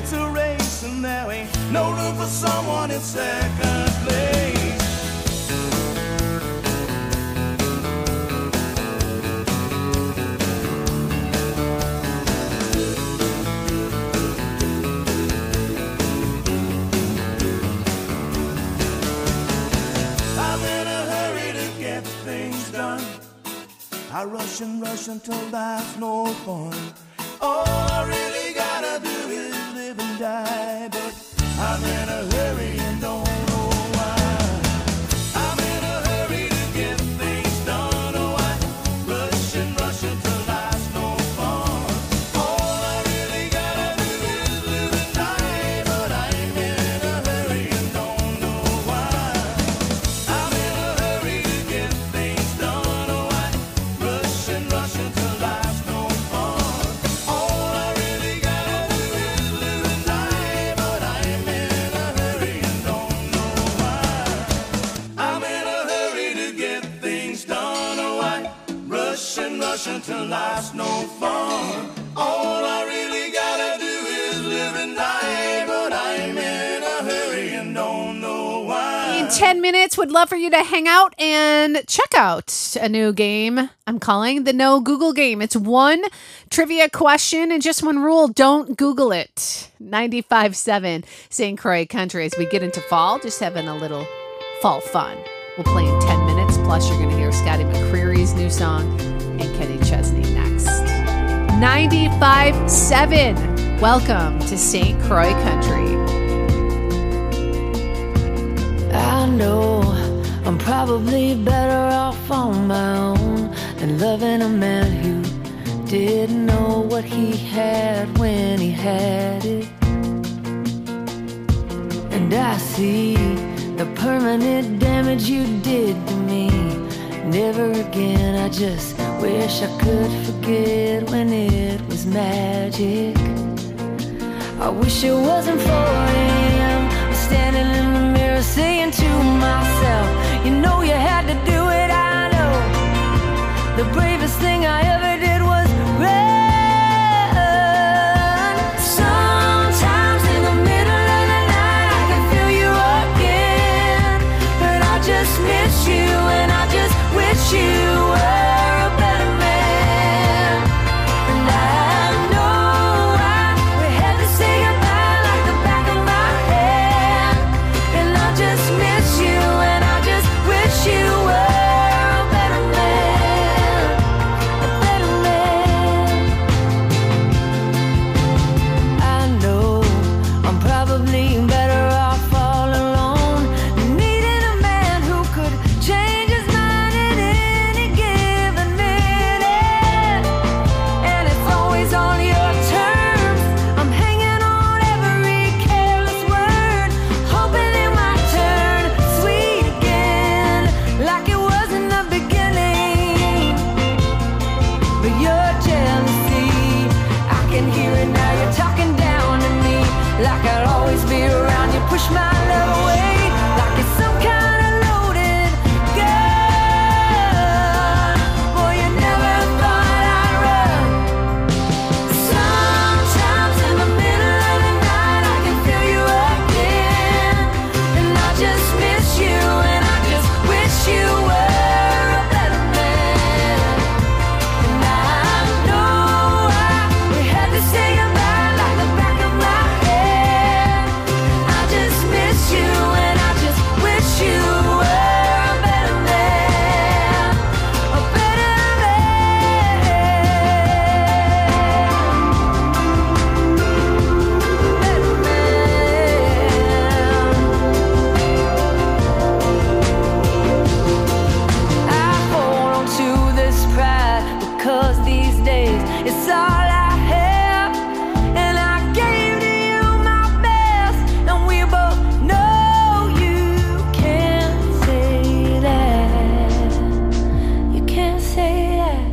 it's a race and there ain't no room for someone in second place. I rush and rush until there's no fun. All I really gotta do is live and die, but I'm in a hurry and don't know why. I'm in a hurry to get things done. Oh, I rush and rush until there's no fun. All I really gotta do is live and die, but I'm in a hurry and don't know why. I'm in a hurry to get things done. Oh, I rush and rush until there's no fun. All I really gotta do is live and die, but I'm in a hurry and don't know why. I'm in a hurry to get things done. Oh, I rush and rush until there's no fun. All I really gotta do is live and die, but I'm in a hurry and don't know why. In 10 minutes, would love for you to hang out and check out a new game I'm calling the No Google Game. It's one trivia question and just one rule. Don't Google it. 95.7 St. Croix Country. As we get into fall, just having a little fall fun. We'll play in 10 minutes. Plus, you're going to hear Scotty McCreery's new song and Kenny Chesney next. 95.7. Welcome to St. Croix Country. I know I'm probably better off on my own than loving a man who didn't know what he had when he had it. And I see the permanent damage you did to me. Never again, I just wish I could forget when it was magic. I wish it wasn't 4 a.m. I'm standing in the mirror saying to myself, you know you had to do it, I know. The bravest thing I ever did was run. Sometimes in the middle of the night I can feel you again, but I just miss you and I just wish you were a better man. And I know we had to say goodbye like the back of my hand, and I just miss you and I just wish you were a better man, a better man. I know I'm probably better off all alone, needing a man who could change his mind at any given minute. And it's always on your terms. I'm hanging on every careless word, hoping it might turn sweet again, like it was in the beginning. But your jealousy, I can hear it now. You're talking down to me, like I'll always be around. You push my love away, like it's some kind of loaded gun. Boy, you never thought I'd run. Sometimes in the middle of the night I can feel you again, and I just miss you and I just wish you were a better man. And I know we had to say goodbye like the back of my head. I just miss you and I just wish you were a better man, a better I hold on to this pride because these days it's all I have, and I gave to you my best, and we both know you can't say that. You can't say that.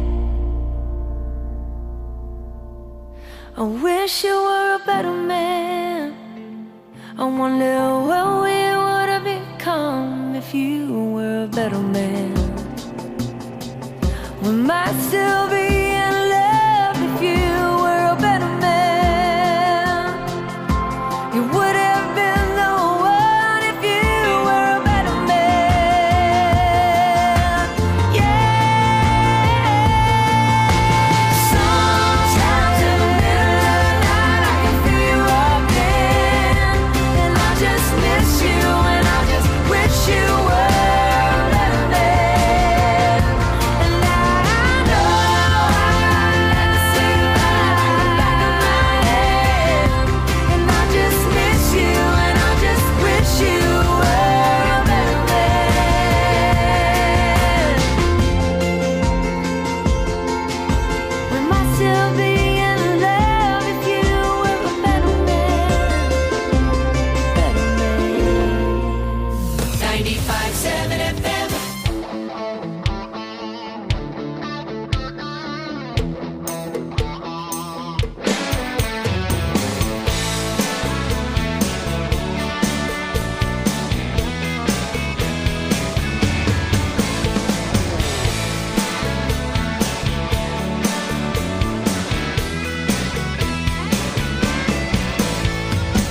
I wish you were a better man. I wonder what we would have become if you were a better man. We might still be in love if you were a better man.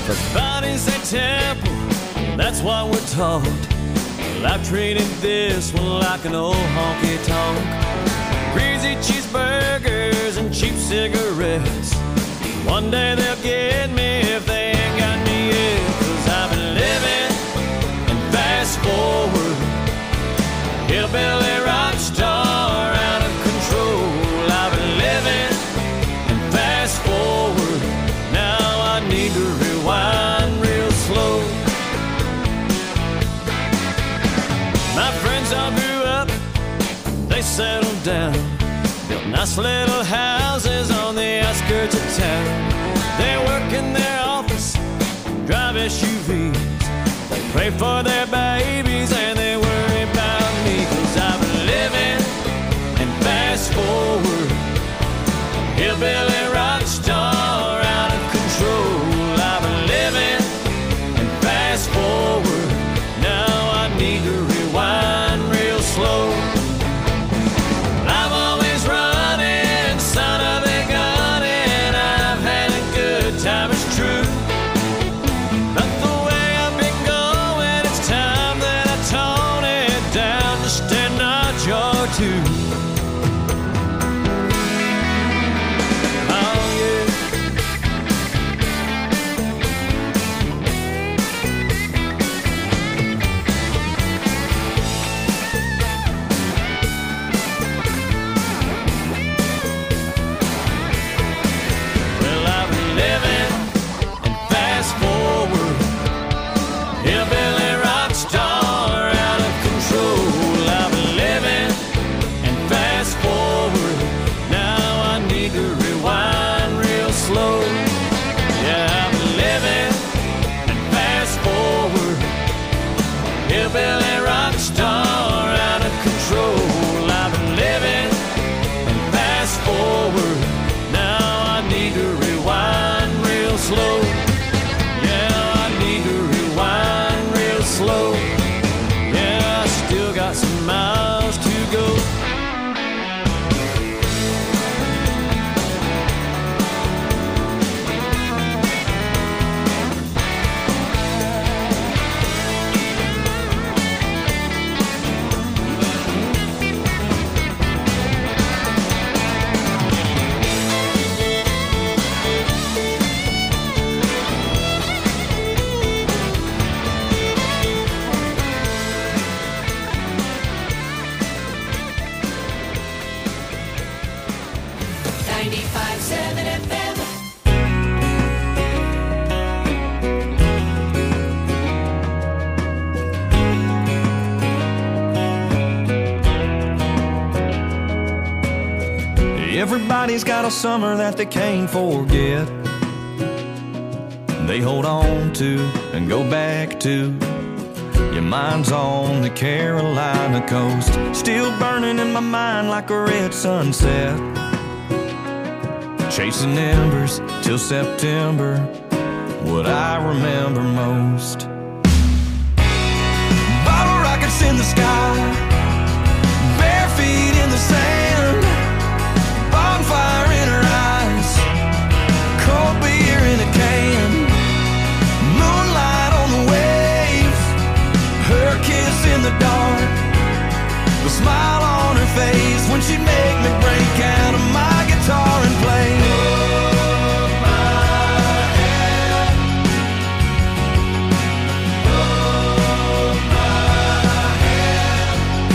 The body's a temple, that's what we're taught. Well, I've treated this one like an old honky-tonk. Greasy cheeseburgers and cheap cigarettes. One day they'll get me if they ain't got me yet. 'Cause I've been living and fast forward, hillbilly rock star out of control. I've been living and fast forward, now I need to rewind real slow. My friends all grew up, they settled down, built nice little houses on the outskirts of town. They work in their office, drive SUVs, they pray for their babies and they worry about me. 'Cause I've been living and fast forward, hillbilly rock star out of control. I've been living and fast forward, now I need to rewind real slow. I'm always running, son of a gun, and I've had a good time, it's true. But the way I've been going, it's time that I tone it down just a notch or two. Oh yeah. Well, I've been living and fast forward, hillbilly rock star out of control. I've been living and fast forward, now I need to rewind real slow. Yeah, I've been living and fast forward, hillbilly rock star out of control. I've been living and fast forward, now I need to rewind real slow. Yeah, I need to rewind real slow. Yeah, I still got some miles to go. Everybody's got a summer that they can't forget. They hold on to and go back to. Your mind's on the Carolina coast, still burning in my mind like a red sunset. Chasing embers till September, what I remember most. Bottle rockets in the sky, bare feet in the sand, bonfire in her eyes, cold beer in a can, moonlight on the waves, her kiss in the dark, the smile on her face when she'd make me break out of my guitar and play. Hold my hand, hold my hand.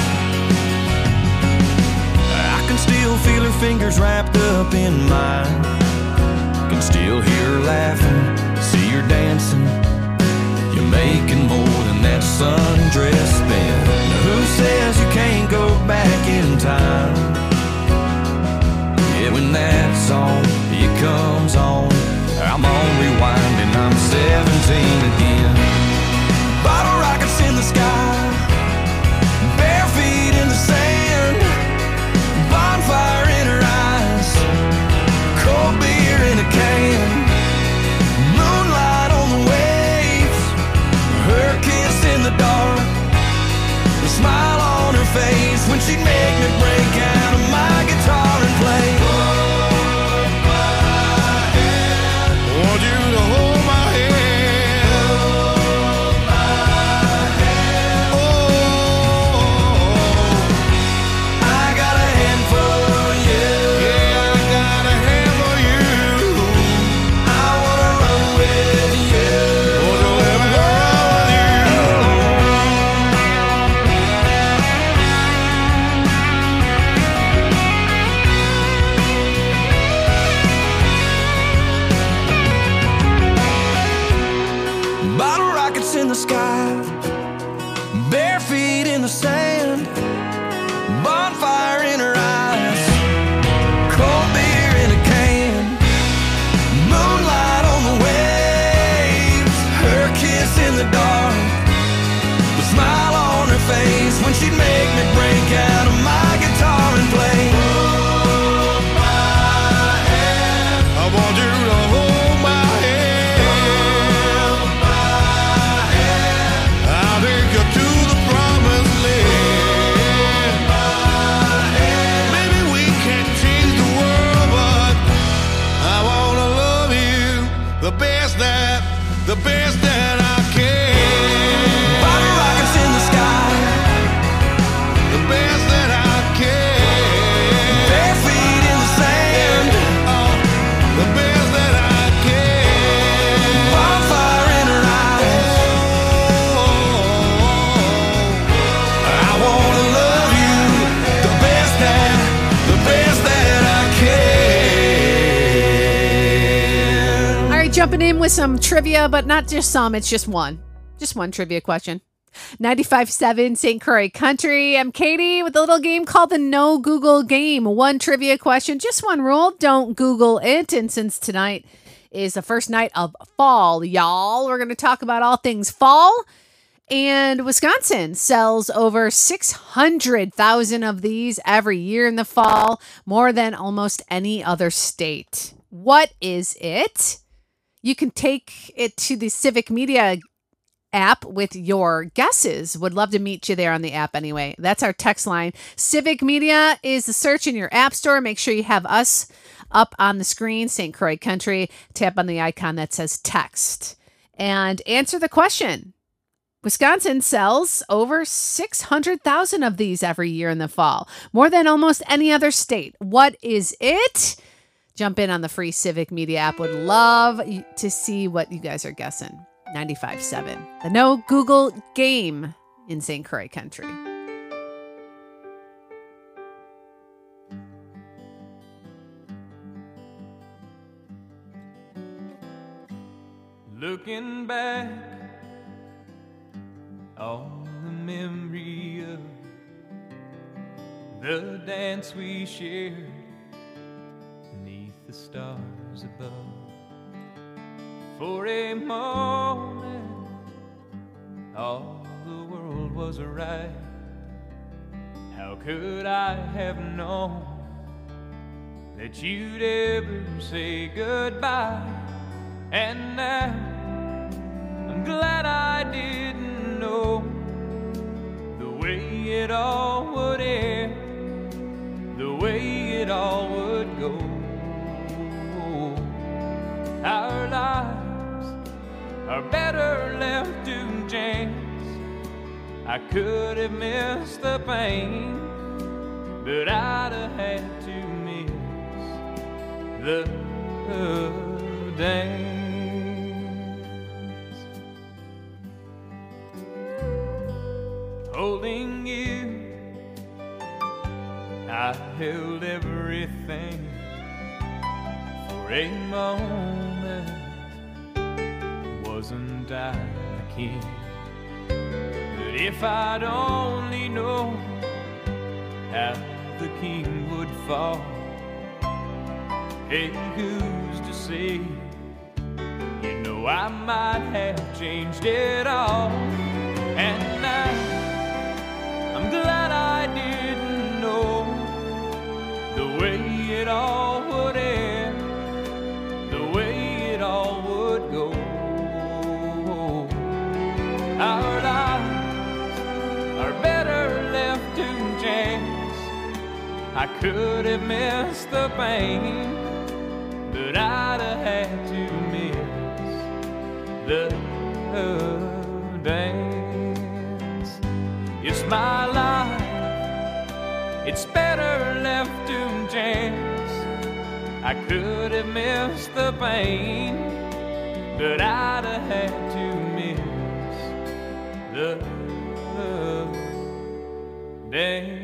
I can still feel her fingers wrapped up in mine, can still hear her laughing, see her dancing. You're making more than that sundress spin. Now who says you can't go back in time? Yeah, when that song, it comes on, I'm on rewind and I'm 17 again. Bottle rockets in the sky, bare feet in the sand, bonfire in her eyes, cold Bottle rockets in the sky, bare feet in the sand, bonfire in her eyes, cold beer in a can, moonlight on the waves, her kiss in the dark, the smile on her face when she'd make me break out of my guitar and play. Hold my hand, I want you to hold my hand. Hold my hand, I'll take you to the promised land. Hold my hand, maybe we can't change the world, but I wanna love you the best that I can. Bottle rockets in the sky, the best that I can. Bare feet in the sand, oh, the best that I can. Bonfire in her eyes, oh, I wanna love you the best that I can. All right, jumping in with some trivia, but not just some, it's just one. Just one trivia question. 95.7 St. Croix Country. I'm Katie with a little game called the No Google Game. One trivia question, just one rule. Don't Google it. And since tonight is the first night of fall, y'all, we're going to talk about all things fall. And Wisconsin sells over 600,000 of these every year in the fall, more than almost any other state. What is it? You can take it to the Civic Media app with your guesses. Would love to meet you there on the app anyway. That's our text line. Civic Media is the search in your app store. Make sure you have us up on the screen, St. Croix Country. Tap on the icon that says text and answer the question. Wisconsin sells over 600,000 of these every year in the fall, more than almost any other state. What is it? Jump in on the free Civic Media app. Would love to see what you guys are guessing. 95.7. The No Google Game in St. Croix Country. Looking back on the memory of the dance we shared beneath the stars above. For a moment, all the world was right. How could I have known that you'd ever say goodbye? And now I'm glad I didn't know the way it all would end, the way it all would go. Our lives are better left to chance. I could have missed the pain, but I'd have had to miss the dance. Holding you, I held everything for a moment. Wasn't I the king? But if I'd only known how the king would fall, hey, who's to say? You know I might have changed it all. And now I'm glad I didn't know the way it all would end, the way it all would go. Our lives are better left to chance. I could have missed the pain, but I'd have had to miss the dance. It's my life, it's better left to chance. I could have missed the pain, but I'd have had to miss the dance.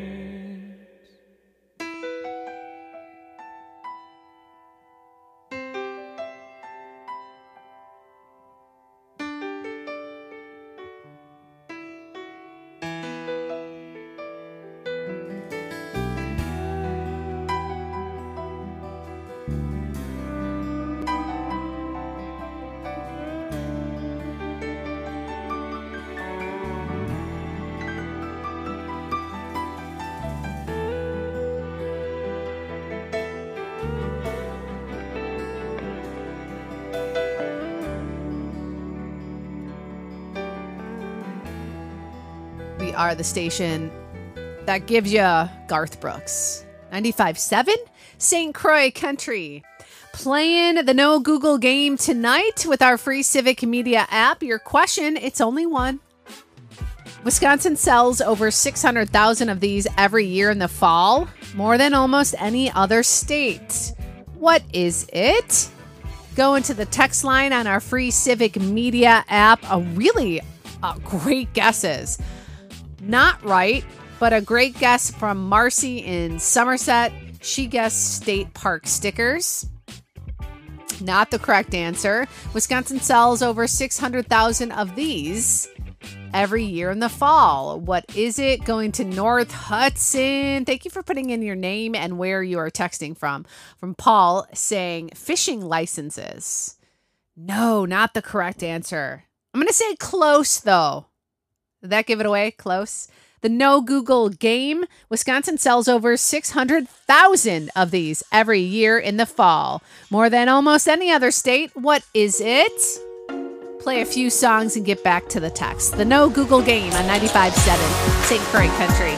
we are the station that gives you Garth Brooks. 95.7 St. Croix Country. Playing the No Google game tonight with our free Civic Media app. Your question, it's only one. Wisconsin sells over 600,000 of these every year in the fall, more than almost any other state. What is it? Go into the text line on our free Civic Media app. Great guesses. Not right, but a great guess from Marcy in Somerset. She guessed state park stickers. Not the correct answer. Wisconsin sells over 600,000 of these every year in the fall. What is it? Going to North Hudson. Thank you for putting in your name and where you are texting from. From Paul saying fishing licenses. No, not the correct answer. I'm going to say close, though. Did that give it away? Close. The No Google game. Wisconsin sells over 600,000 of these every year in the fall. More than almost any other state. What is it? Play a few songs and get back to the text. The No Google game on 95.7 St. Croix Country.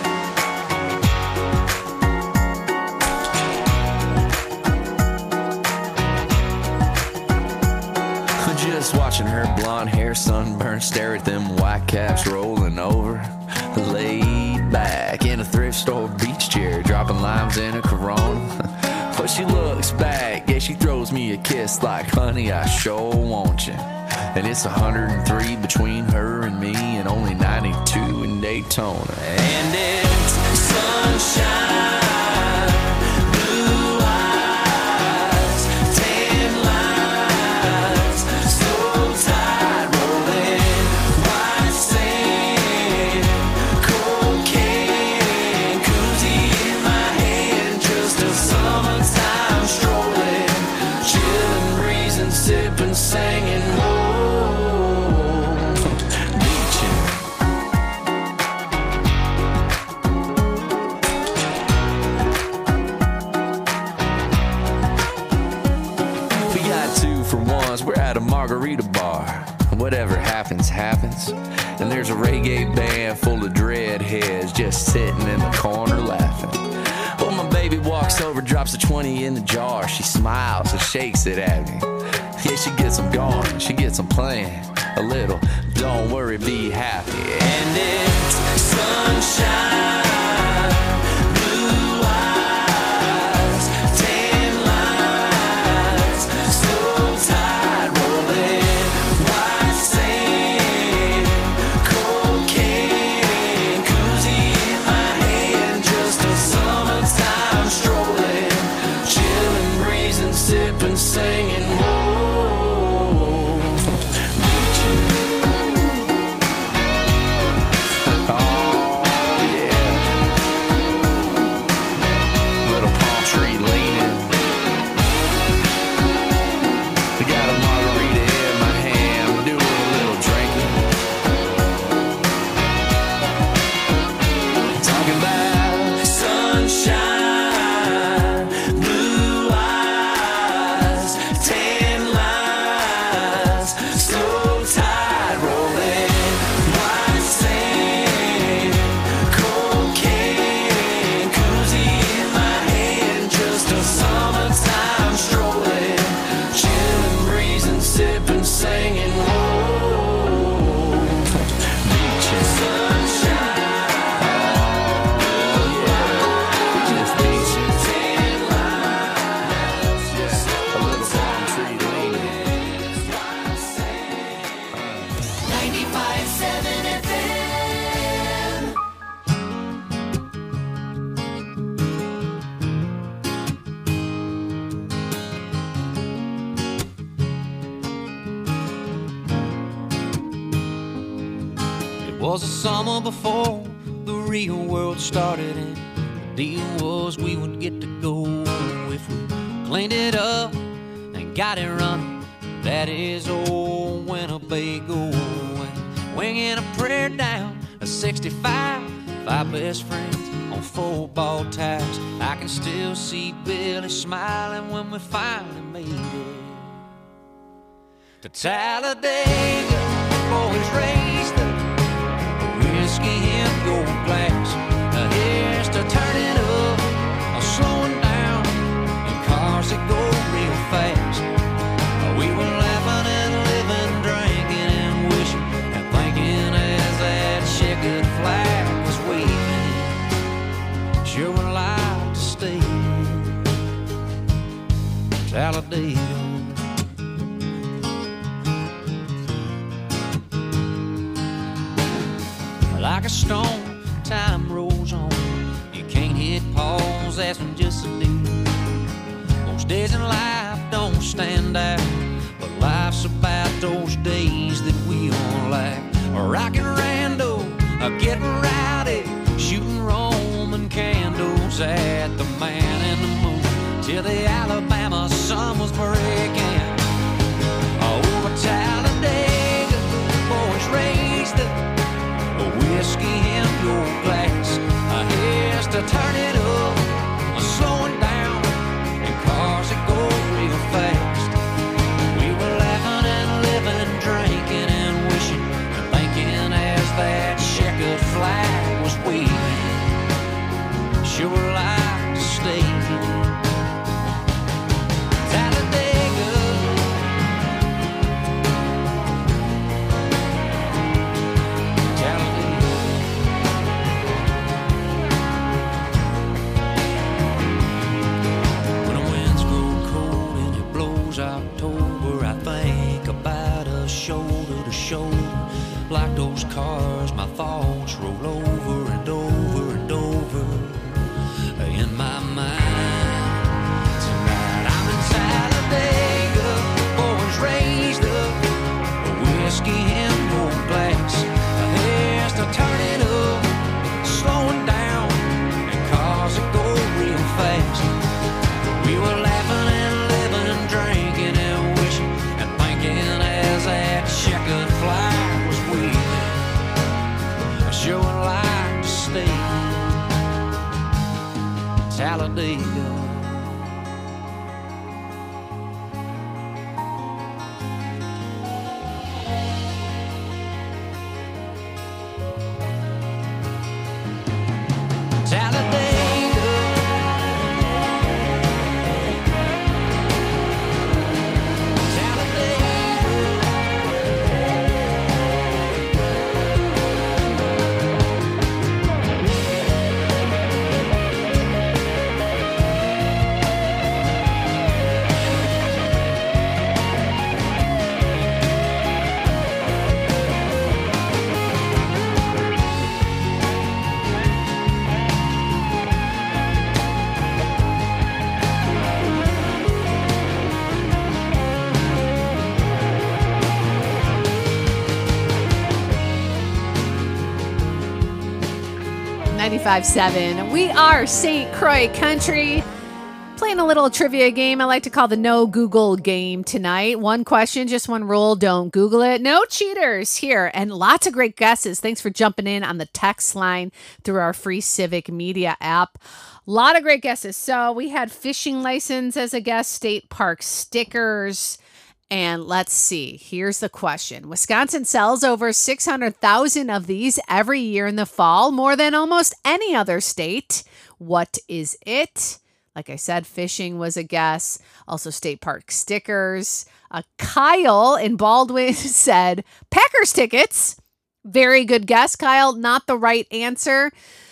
Just watching her blonde hair sunburn, stare at them white caps rolling over. Laid back in a thrift store beach chair, dropping limes in a Corona. But she looks back, yeah, she throws me a kiss like, honey, I sure want you. And it's 103 between her and me, and only 92 in Daytona. And it's sunshine. Singing, beaching. We got 2 for 1s. We're at a margarita bar. Whatever happens, happens. And there's a reggae band full of dreadheads just sitting in the corner laughing. Well, my baby walks over, drops a 20 in the jar. She smiles and shakes it at me. Yeah, she gets them going, she gets them playing a little. Don't worry, be happy. And it's sunshine, blue eyes, tan lines, slow tide rolling, white sand, cocaine, koozie in my hand, just a summertime strolling, chilling, breezing, sipping, singing. Was a summer before the real world started, and the deal was we would get to go if we cleaned it up and got it running. That is old Winnebago, and winging a prayer down a 65, 5 best friends on football tires. I can still see Billy smiling when we finally made it to Talladega. Boys raised up, whiskey and Talladega. Like a stone, time rolls on. You can't hit pause, that's when just a do. Most days in life don't stand out, but life's about those days that we all like. Rockin' rando, getting rowdy, shooting Roman candles at the Man in the Moon till the Alabama sun was breaking. Over Talladega, boys raised up a whiskey in your glass. Here's to turn it up, slowing down, and cars that go real fast. We were laughing and living, drinking and wishing and thinking as that checkered flag was waving. Sure like to stay. Talladega. October, I think about us shoulder to shoulder. Like those cars, my thoughts roll over and over and over in my mind. Tonight I'm in Talladega, boys raised up, a whiskey in your glass. Here's to turn it up, slowing down, and cars that go real fast. We were laughing and living, drinking and wishing and thinking as that checkered flag was waving. I sure would like to stay Talladega. .7. We are St. Croix Country. Playing a little trivia game I like to call the No Google game tonight. One question, just one rule. Don't Google it. No cheaters here. And lots of great guesses. Thanks for jumping in on the text line through our free Civic Media app. A lot of great guesses. So we had fishing license as a guess, state park stickers. And let's see, here's the question. Wisconsin sells over 600,000 of these every year in the fall, more than almost any other state. What is it? Like I said, fishing was a guess. Also state park stickers. Kyle in Baldwin said Packers tickets. Very good guess, Kyle. Not the right answer.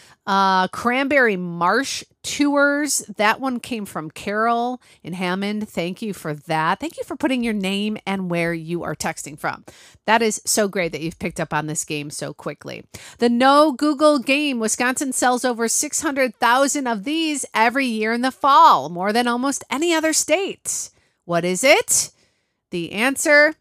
Cranberry Marsh tours. That one came from Carol in Hammond. Thank you for that. Thank you for putting your name and where you are texting from. That is so great that you've picked up on this game so quickly. The No Google game. Wisconsin sells over 600,000 of these every year in the fall, more than almost any other state. What is it? The answer,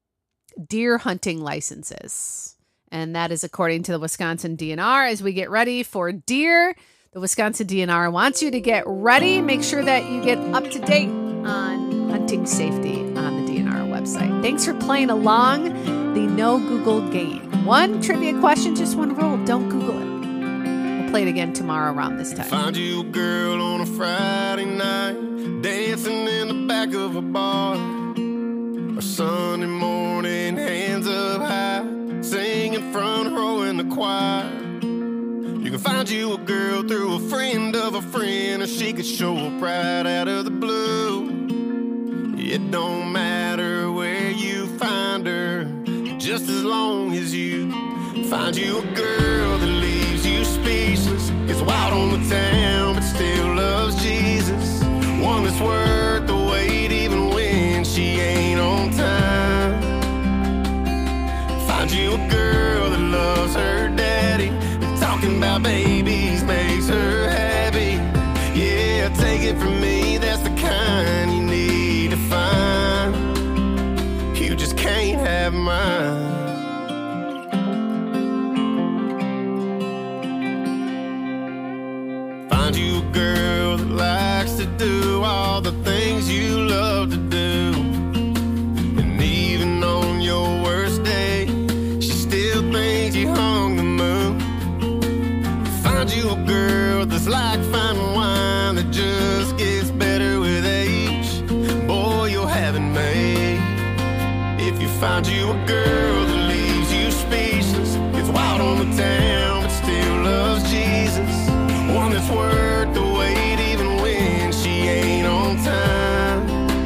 deer hunting licenses. And that is according to the Wisconsin DNR. As we get ready for deer, the Wisconsin DNR wants you to get ready. Make sure that you get up to date on hunting safety on the DNR website. Thanks for playing along the No Google game. One trivia question, just one rule. Don't Google it. We'll play it again tomorrow around this time. Find you a girl on a Friday night, dancing in the back of a bar. Or Sunday morning, hands up high, singing front row in the choir. You can find you a girl through a friend of a friend, or she could show up right out of the blue. It don't matter where you find her, just as long as you find you a girl that leaves you speechless, gets wild on the town but still loves Jesus. One that's worth the wait even when you a girl that loves her daddy. Talking about babies makes her happy. Yeah, take it from me, that's the kind you need to find. You just can't have mine. Find you a girl that likes to do all the things you love to do. And even on your worst day, she still thinks you hung the moon. Find you a girl that's like fine wine that just gets better with age. Boy, you'll have it made. If you find you a girl that leaves you speechless, gets wild on the town but still loves Jesus. One that's worth the wait even when she ain't on time.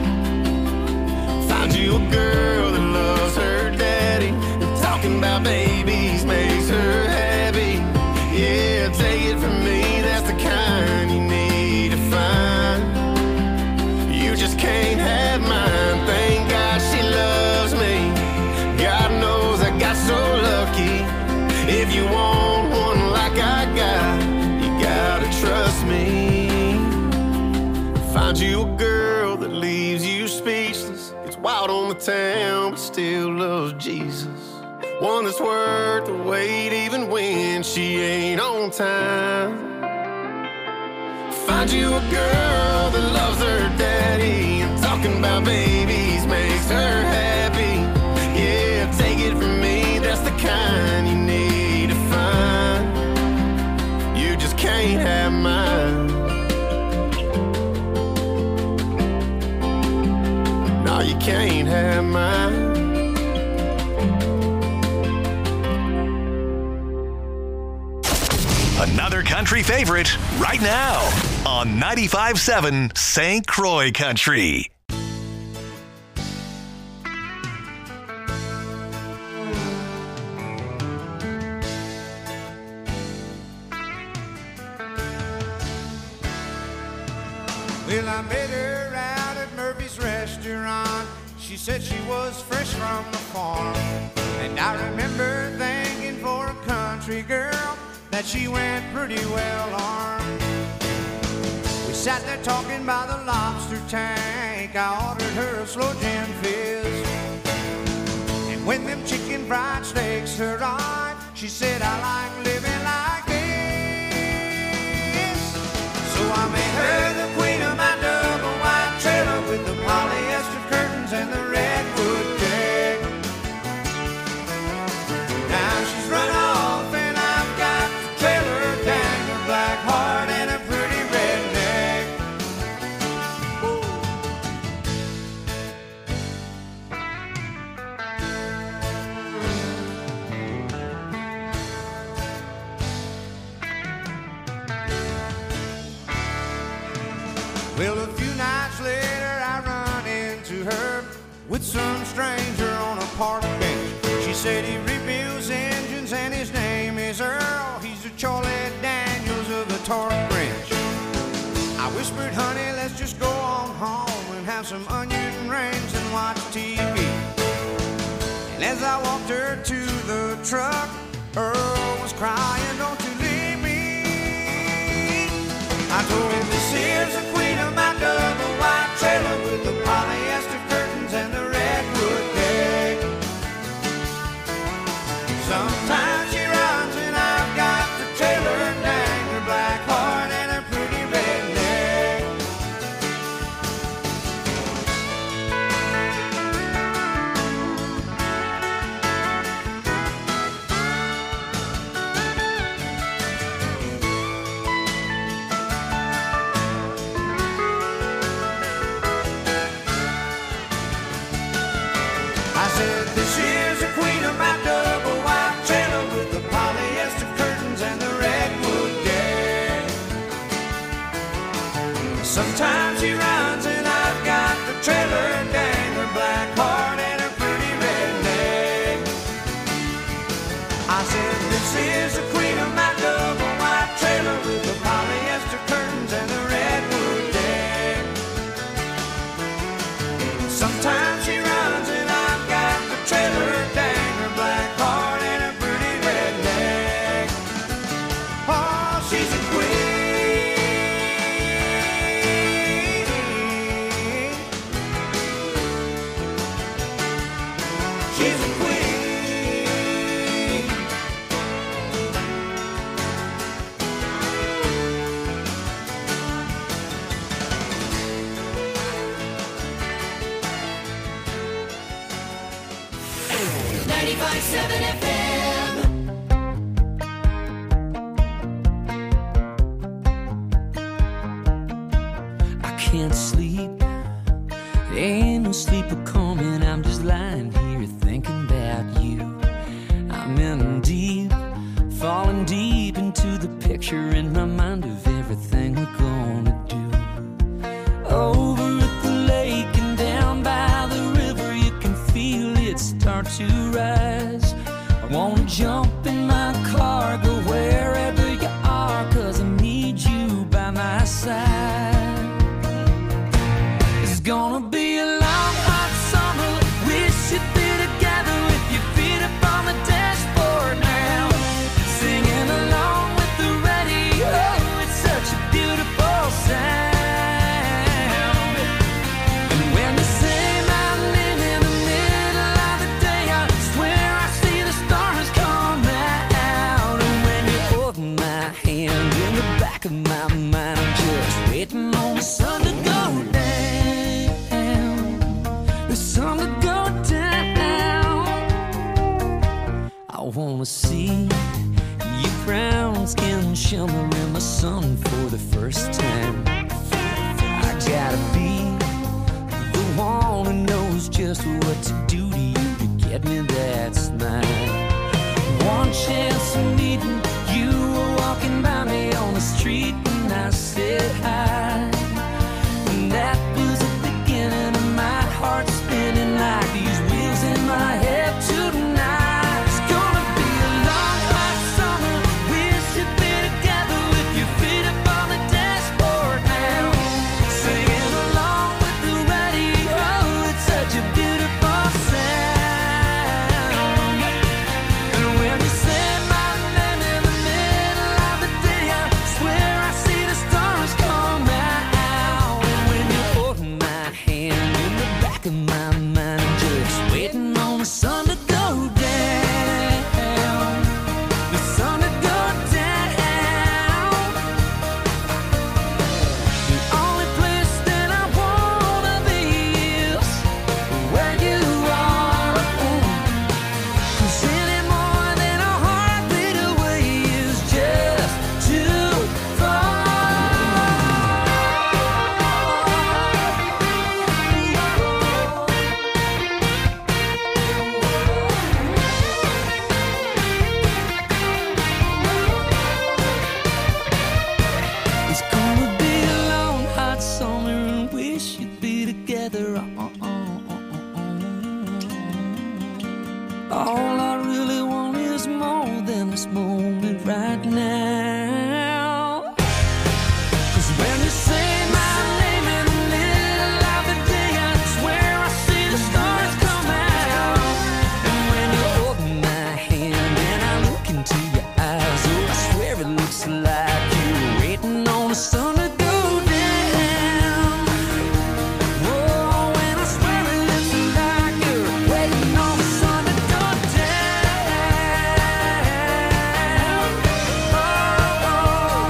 Find you a girl that loves her daddy. And talking about babies makes her happy. Yeah, take it from me, that's the kind you need to find. You just can't have mine. Thank God she loves me. God knows I got so lucky. If you want one like I got, you gotta trust me. Find you a girl that leaves you speechless. It's wild on the town but still loves Jesus. One that's worth the wait even when she ain't on time. Find you a girl that loves her daddy. And talking about babies makes her happy. Yeah, take it from me, that's the kind you need to find. You just can't have mine. No, you can't have mine. Another country favorite right now on 95.7 St. Croix Country. Well, I met her out at Murphy's restaurant. She said she was fresh from the farm. And I remember thinking for a country girl that she went pretty well armed. We sat there talking by the lobster tank. I ordered her a slow gin fizz. And when them chicken fried steaks arrived, she said, I like living like this. So I made her the queen of my double wide trailer with the polyester curtains and the redwood deck. Now she's run off and I've got the trailer dang, her black heart and a pretty redneck. Well, a few nights later I run into her with some stranger on a park bench. She said he rebuilds engines and his name is Earl. He's the Charlie Daniels of the torque wrench. I whispered, honey, let's just go on home and have some onion rings and watch TV. And as I walked her to the truck, Earl was crying, don't you leave me. I told him, this here's the queen of my double wide trailer with the polyester curtains and the redwood deck. Sometimes she runs and I've got the trailer dang, her black heart and her pretty redneck. I said, this is the queen of my double wide trailer with the polyester curtains and the redwood deck. Sometimes she runs and I've got the trailer dang, her black heart and her pretty redneck. I said, this is the queen of my double wide trailer with the polyester curtains and the redwood deck. Sometimes she runs and I've got the trailer dang, her black heart 95.7 FM. I can't sleep. Ain't no sleeper coming. I'm just lying here thinking about you. I'm in deep, falling deep into the picture in my mind of everything we're gonna do. Over at the lake and down by the river, you can feel it start to rise. I wanna jump in my car, go wherever you are, 'cause I need you by my side. It's gonna be a long, hot summer. Wish you'd be together with your feet up on the dashboard now, singing along with the radio. It's such a beautiful sound. And when you say my name in the middle of the day, I swear I see the stars come out. And when you hold my hand in the back of my mind, I'm just waiting on the sun to go down. The sun to go down. I wanna see your brown skin shimmer in the sun for the first time. I gotta be the one who knows just what to do to you to get me that smile. One chance of meeting you, were walking by me on the street and I said hi. And that was the beginning of my heart spinning like these wheels in my head tonight. It's gonna be a long, hot summer. Wish you'd be together with your feet up on the dashboard now, singing along with the radio. It's such a beautiful sound. And when you say my name in the middle of the day, I swear I see the stars come out. And when you hold my hand in the back of my mind, I'm just waiting on the sun to go down. The sun to go down. The only place that I wanna be is where you are. 'Cause any more than a heartbeat away is just too far. It's gonna be a long, hot summer and wish you'd be together. All I really want is more than this moment right now. 'Cause when you say my name in the middle of the day, I swear I see the stars come out. And when you hold my hand and I look into your eyes, oh, I swear it looks like you're waiting on the sun to go down. Oh, and I swear it looks like you're waiting on the sun to go down. Oh, oh, oh,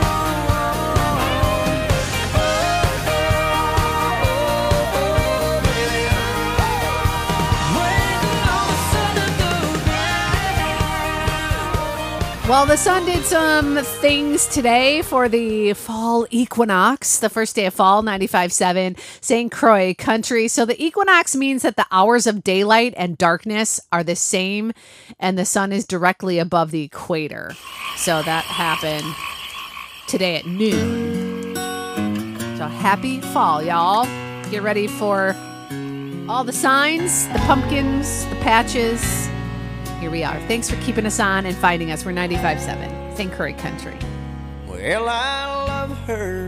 waiting on the sun to go down. Well, the sun did some things today for the fall equinox, the first day of fall, 95.7 St. Croix Country. So the equinox means that the hours of daylight and darkness are the same, and the sun is directly above the equator. So that happened today at noon. So happy fall, y'all. Get ready for all the signs, the pumpkins, the patches. Here we are. Thanks for keeping us on and finding us. We're 95.7 St. Croix Country. Well, I love her,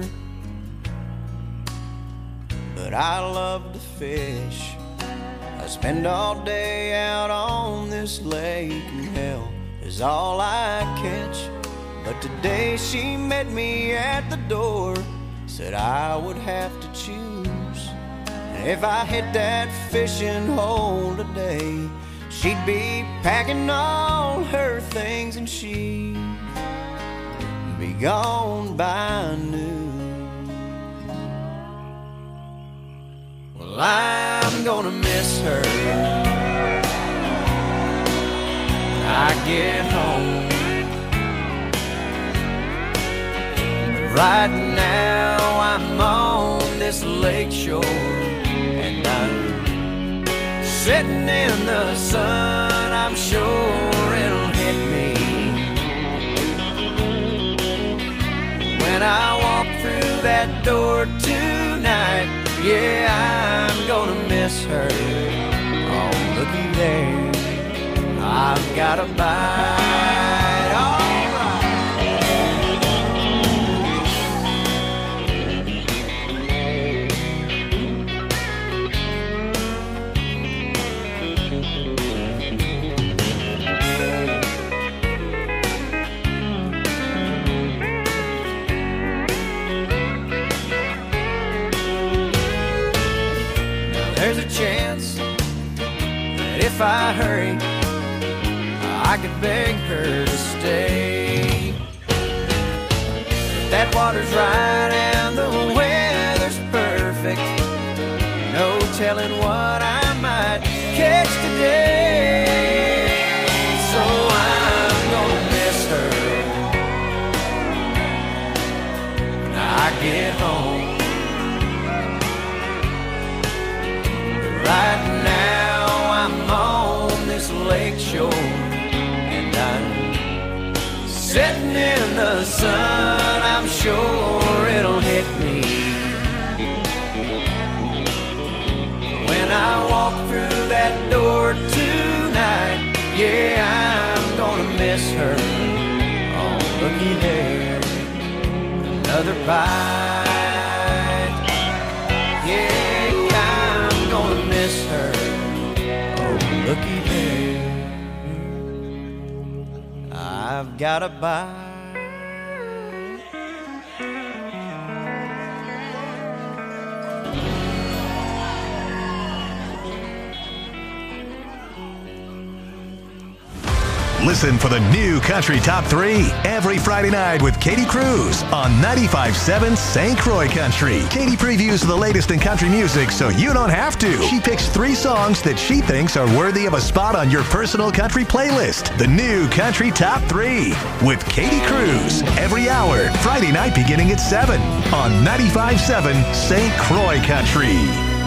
but I love to fish. I spend all day out on this lake, and hell is all I catch. But today she met me at the door, said I would have to choose. And if I hit that fishing hole today, she'd be packing all her things and she'd be gone by noon. Well, I'm gonna miss her. get home. Right now I'm on this lake shore, and I'm sitting in the sun. I'm sure it'll hit me when I walk through that door tonight. Yeah, I'm gonna miss her. Oh, looky there, I've got a bite. All there's a chance that if I hurry, I could beg her to stay. But that water's right and the weather's perfect. No telling what I might catch today. So I'm gonna miss her when I get home. Right now I'm on this lake shore, and I'm sitting in the sun. I'm sure it'll hit me when I walk through that door tonight. Yeah, I'm gonna miss her. Oh, looky there, another bite. Yeah, I'm gonna miss her. Oh, looky there, I've got a bite. Listen for the new Country Top 3 every Friday night with Katie Cruz on 95.7 St. Croix Country. Katie previews the latest in country music so you don't have to. She picks 3 songs that she thinks are worthy of a spot on your personal country playlist. The new Country Top 3 with Katie Cruz every hour, Friday night beginning at 7 on 95.7 St. Croix Country.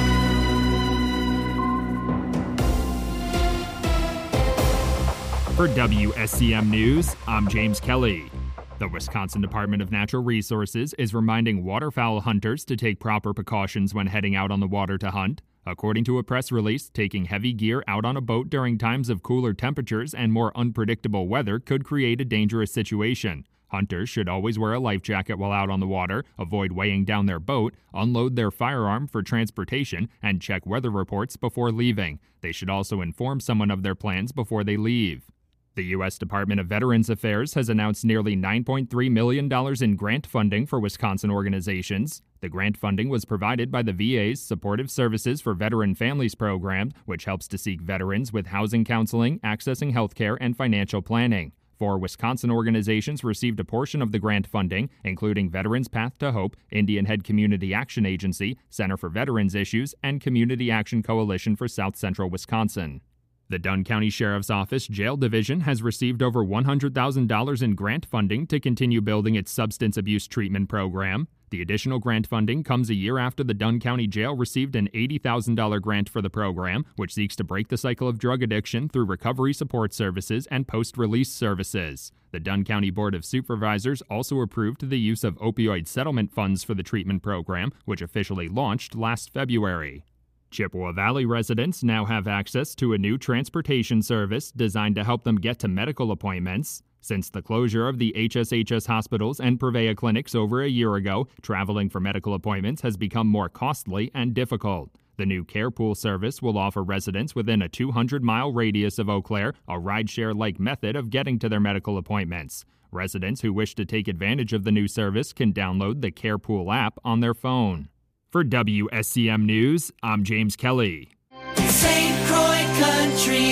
For WSCM News, I'm James Kelly. The Wisconsin Department of Natural Resources is reminding waterfowl hunters to take proper precautions when heading out on the water to hunt. According to a press release, taking heavy gear out on a boat during times of cooler temperatures and more unpredictable weather could create a dangerous situation. Hunters should always wear a life jacket while out on the water, avoid weighing down their boat, unload their firearm for transportation, and check weather reports before leaving. They should also inform someone of their plans before they leave. The U.S. Department of Veterans Affairs has announced nearly $9.3 million in grant funding for Wisconsin organizations. The grant funding was provided by the VA's Supportive Services for Veteran Families program, which helps to seek veterans with housing counseling, accessing health care, and financial planning. 4 Wisconsin organizations received a portion of the grant funding, including Veterans Path to Hope, Indian Head Community Action Agency, Center for Veterans Issues, and Community Action Coalition for South Central Wisconsin. The Dunn County Sheriff's Office Jail Division has received over $100,000 in grant funding to continue building its substance abuse treatment program. The additional grant funding comes a year after the Dunn County Jail received an $80,000 grant for the program, which seeks to break the cycle of drug addiction through recovery support services and post-release services. The Dunn County Board of Supervisors also approved the use of opioid settlement funds for the treatment program, which officially launched last February. Chippewa Valley residents now have access to a new transportation service designed to help them get to medical appointments. Since the closure of the HSHS hospitals and Prevea clinics over a year ago, traveling for medical appointments has become more costly and difficult. The new Carepool service will offer residents within a 200-mile radius of Eau Claire a rideshare-like method of getting to their medical appointments. Residents who wish to take advantage of the new service can download the Carepool app on their phone. For WSCM News, I'm James Kelly. St. Croix Country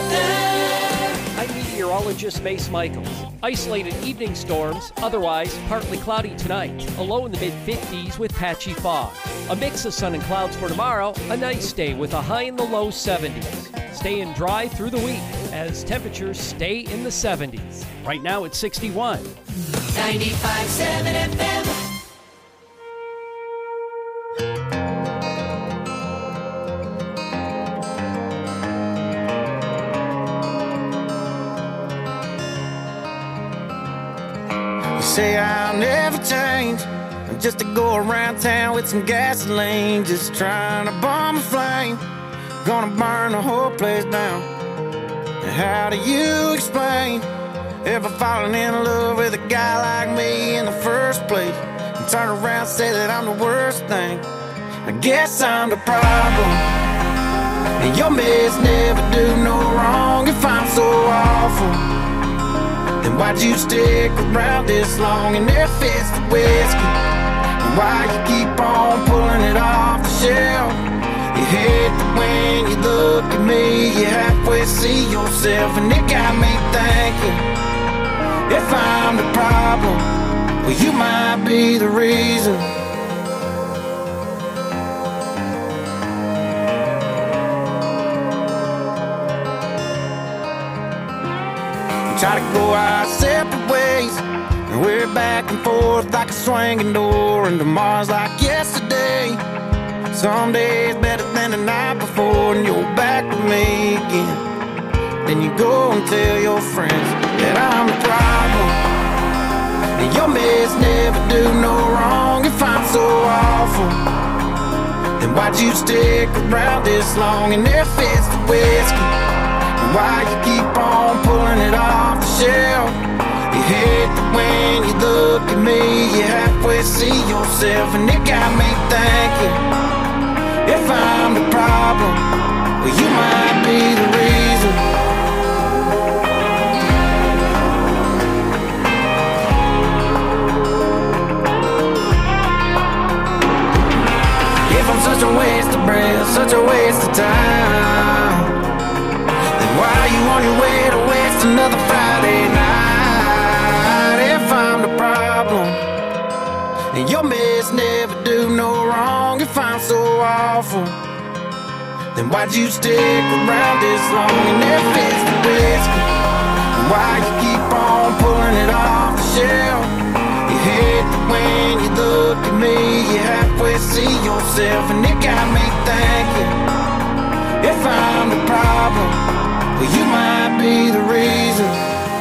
weather. I'm meteorologist Mace Michaels. Isolated evening storms, otherwise partly cloudy tonight. A low in the mid-50s with patchy fog. A mix of sun and clouds for tomorrow. A nice day with a high in the low 70s. Staying dry through the week. as temperatures stay in the 70s. Right now it's 61. 95.7 FM. You say I'll never change, just to go around town with some gasoline, just trying to bomb a flame, gonna burn the whole place down. And how do you explain ever falling in love with a guy like me in the first place, and turn around and say that I'm the worst thing? I guess I'm the problem, and your meds never do no wrong. If I'm so awful, then why'd you stick around this long and there fits the whiskey? And why you keep on pulling it off the shelf? You hate that when you look at me, you halfway see yourself, and it got me thinking, if I'm the problem, well, you might be the reason. We try to go our separate ways, and we're back and forth like a swinging door, and tomorrow's like yesterday. Some days better than the night before, and you're back with me again. Then you go and tell your friends that I'm the problem, and your meds never do no wrong. If I'm so awful, then why'd you stick around this long and there fits the whiskey? And why you keep on pulling it off the shelf? You hate that when you look at me, you halfway see yourself, and it got me thinking, if I'm the problem, well, you might be the reason. If I'm such a waste of breath, such a waste of time, then why are you on your way to waste another Friday night? If I'm the problem, and your meds never do no wrong. If I'm so awful, then why'd you stick around this long and there fits the whiskey? And why you keep on pulling it off the shelf? You hate that when you look at me, you halfway see yourself, and it got me thinking, if I'm the problem, well, you might be the reason.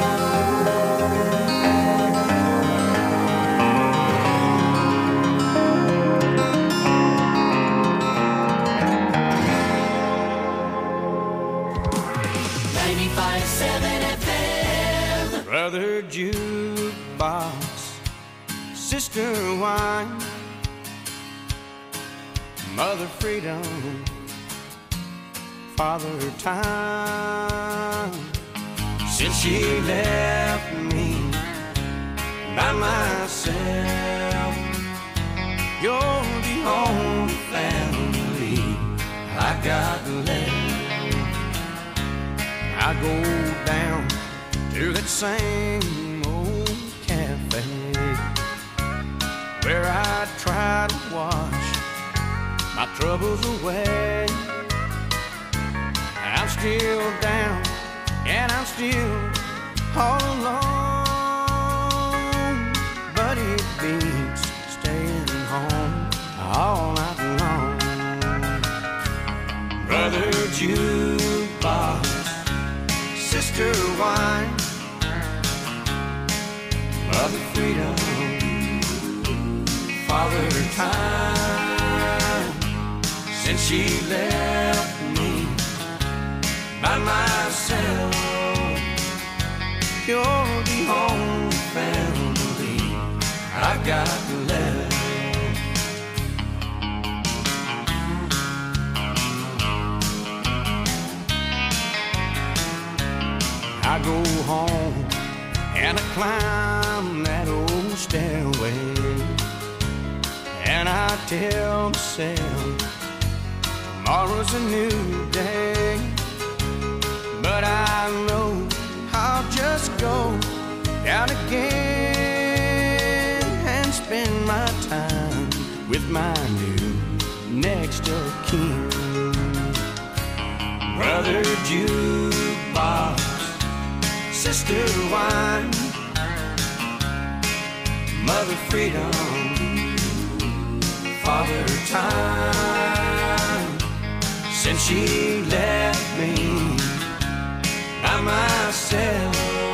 Brother jukebox, sister wine, mother freedom, father time. Since she left me by myself, you're the only family I got left. I go down to that same old cafe where I try to wash my troubles away. I'm still down and I'm still all alone, but it beats staying home all night long. Brother jukebox, sister wine, mother freedom, father time. Since she left me by myself, you're the only family I've got left. I go home and I climb that old stairway, and I tell myself tomorrow's a new day. But I know I'll just go down again and spend my time with my new next of kin. Brother jukebox, sister wine, mother freedom, father time. Since she left me by myself,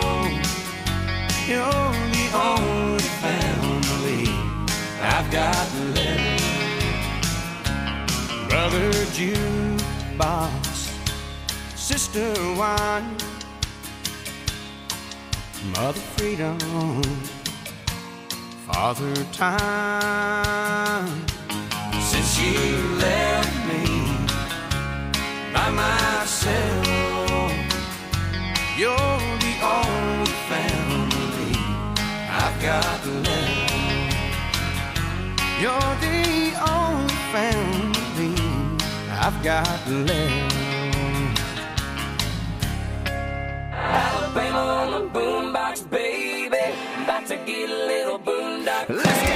you're the only family I've got left. Brother jukebox, sister wine, mother freedom, father time. Since you left me by myself, you're the only family I've got left. You're the only family I've got left. Alabama on the boombox, baby. About to get a little boondock. Let's go.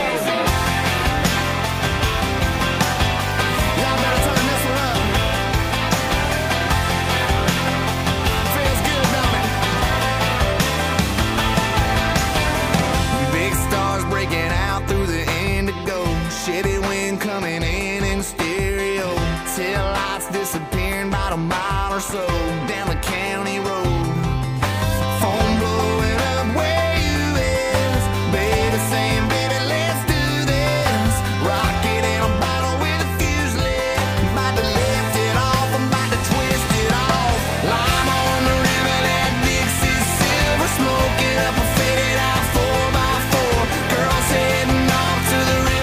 Shitty wind coming in stereo. Tail lights disappearing about a mile or so down the county road. Phone blowing up where you is. Baby saying, baby, let's do this. Rocket in a bottle with a fuse lit. About to lift it off, I'm about to twist it off. Lime on the river, that Dixie silver. Smoking up a faded out 4x4. Girls heading off to the river.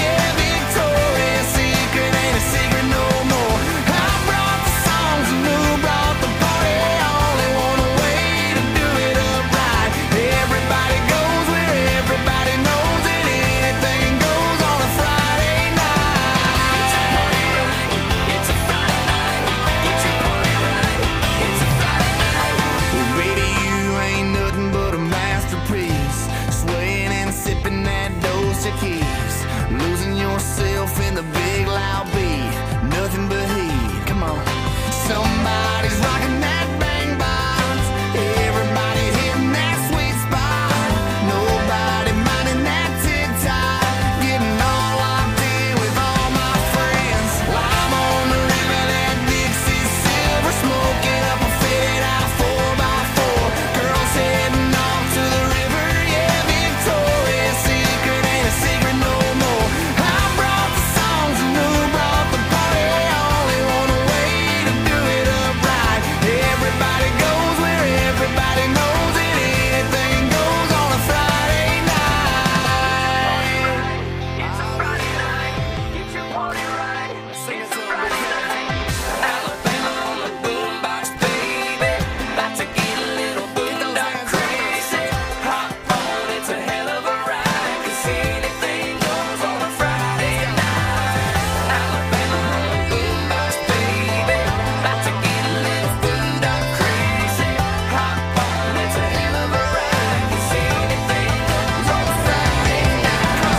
Keys, losing yourself in the big loud beat, nothing but heat. Come on, somebody's rocking that bang box, everybody hitting that sweet spot, nobody minding that tick-tock, getting all locked in with all my friends. Lime on the river, that Dixie silver, smoking up a faded out 4x4. Girls heading off to the river, yeah, Victoria's Secret ain't a secret no more. I brought the songs and who brought the party. Only one way to do it upright. Everybody goes where everybody knows it. Anything goes on a Friday night. It's a Friday night. Get your party right. It's a Friday night. Alabama on the boombox, baby. About to get a little boondock crazy. Hop on, it's a hell of a ride. 'Cause anything goes on a Friday night. Alabama on the boombox, baby. About to get a little boondock crazy. Hop on, it's a hell of a ride. 'Cause anything goes on a Friday night.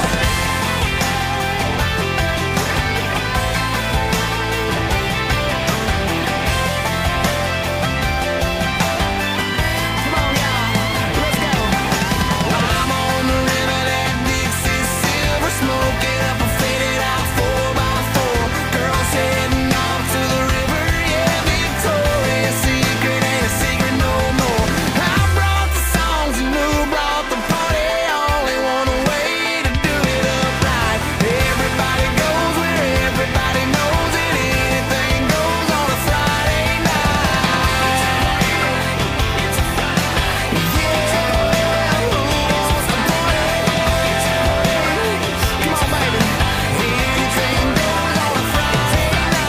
Come on, y'all, let's go. Lime on the river, that Dixie silver, smoking up a faded out 4x4. Girls heading off to the river, yeah, Victoria's Secret ain't a secret no more. I brought the songs and who brought the party. Only one way to do it upright. Everybody goes where everybody knows it. Anything goes on a Friday night. It's a Friday night. Yeah, who wants to party? Come on, baby. Anything goes on a Friday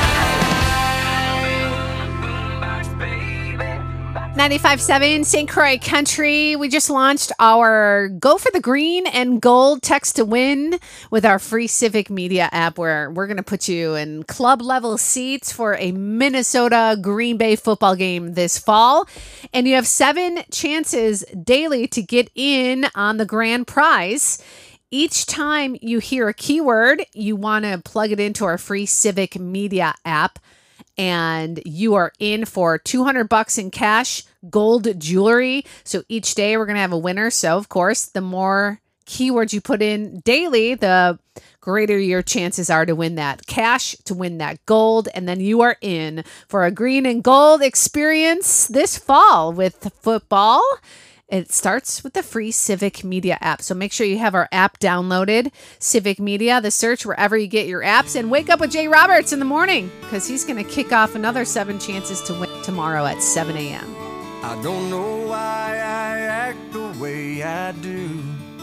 night. 95.7 St. Croix Country. We just launched our Go for the Green and Gold text to win with our free Civic Media app, where we're going to put you in club level seats for a Minnesota Green Bay football game this fall. And you have 7 chances daily to get in on the grand prize. Each time you hear a keyword, you want to plug it into our free Civic Media app. and you are in for $200 in cash, gold jewelry. So each day we're going to have a winner. So of course, the more keywords you put in daily, the greater your chances are to win that cash, to win that gold. And then you are in for a green and gold experience this fall with football. It starts with the free Civic Media app. So make sure you have our app downloaded, Civic Media, the search wherever you get your apps, and wake up with Jay Roberts in the morning because he's going to kick off another 7 chances to win tomorrow at 7 a.m. I don't know why I act the way I do.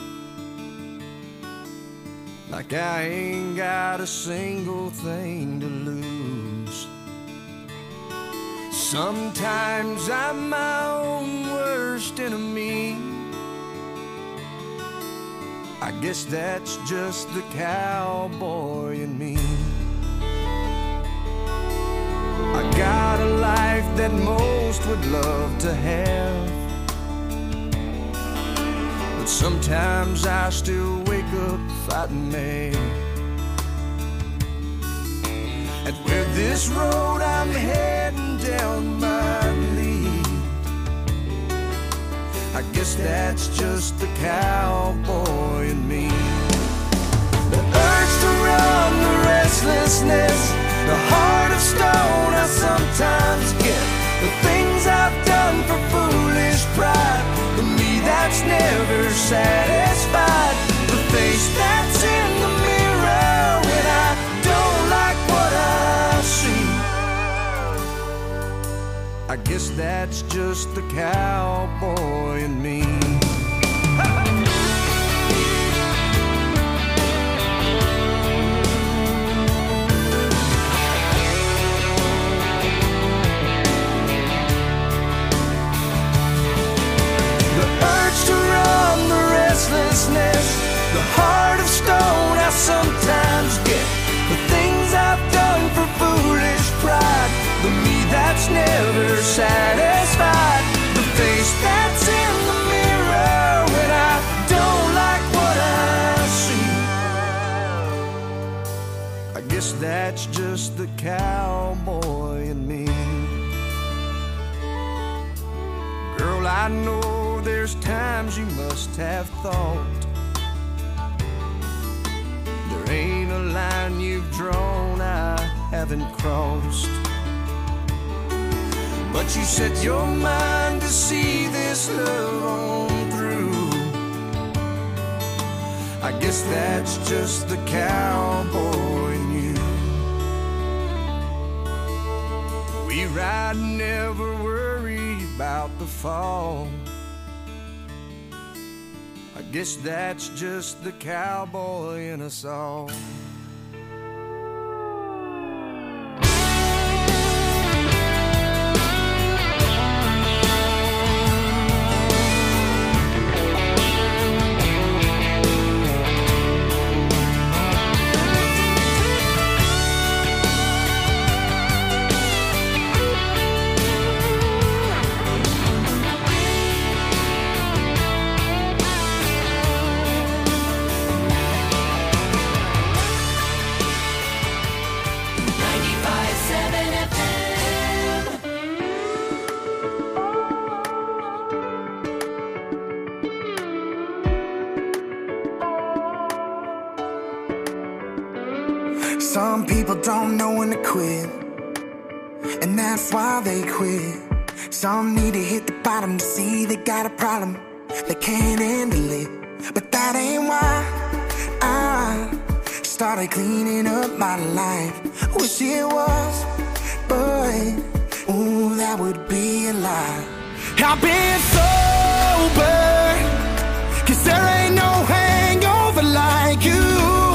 Like I ain't got a single thing to lose. Sometimes I'm my own worst enemy. I guess that's just the cowboy in me. I got a life that most would love to have, but sometimes I still wake up fighting mad. And where this road I'm heading down might lead, I guess that's just the cowboy in me. The urge to run, the restlessness, the heart of stone I sometimes get. The things I've done for foolish pride, the me that's never satisfied. The face that's in the mirror when I don't like what I see. I guess that's just the cowboy in me. The heart of stone I sometimes get. The things I've done for foolish pride, the me that's never satisfied. The face that's in the mirror when I don't like what I see. I guess that's just the cowboy in me. Girl, I know there's times you must have thought there ain't a line you've drawn I haven't crossed. But you set your mind to see this love on through. I guess that's just the cowboy in you. We ride, never worry about the fall. I guess that's just the cowboy in us all. Some people don't know when to quit, and that's why they quit. Some need to hit the bottom to see they got a problem, they can't handle it. But that ain't why I started cleaning up my life. Wish it was, but ooh, that would be a lie. I've been sober, 'cause there ain't no hangover like you.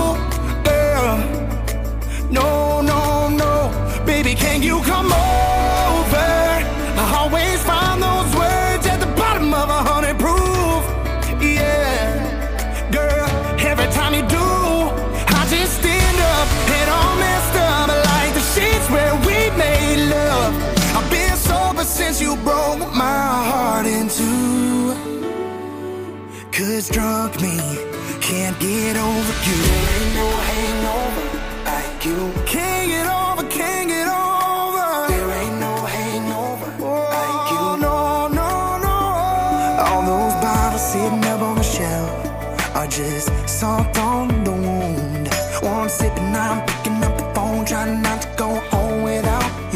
No, no, no, baby, can you come over? I always find those words at the bottom of 100 proof. Yeah, girl, every time you do, I just end up head all messed up like the sheets where we made love. I've been sober since you broke my heart in two. 'Cause drunk me can't get over you. There ain't no hangover. You can't get over, can't get over. Those bottles sitting up on the shelf are just salt on the wound. One sip and I'm picking up the phone, trying not to go home without